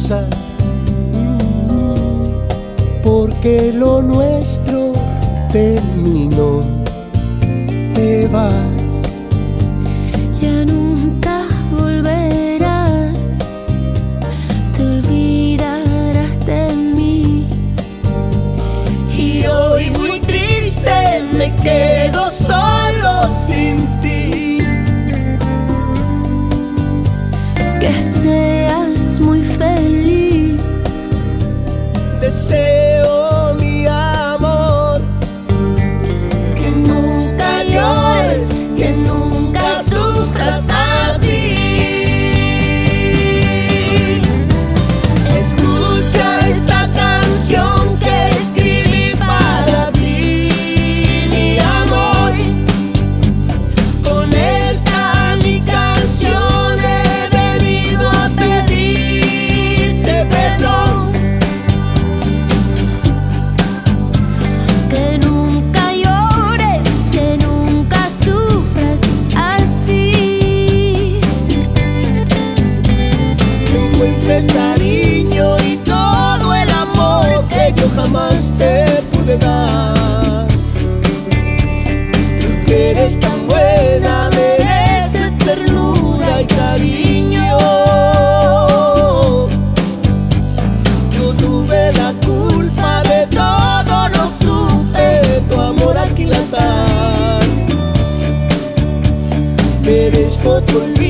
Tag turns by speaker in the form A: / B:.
A: cosa, porque lo nuestro terminó. Te vas,
B: ya nunca volverás, te olvidarás de mí.
A: y hoy muy triste me quedo solo sin ti.
B: Que seas muy feliz,
A: Deseo, mi amor, que nunca llores, que nunca sufras así. Escucha esta canción que escribí para ti, mi amor. Con esta mi canción he venido a pedirte perdón.
B: que nunca llores, que nunca sufras así.
A: Que encuentres cariño y todo el amor que yo jamás te pude dar. Porque eres tan buena, mereces ternura y cariño. Yo tuve la culpa de todo, no supe tu amor aquilatar. Merezco tu olvido.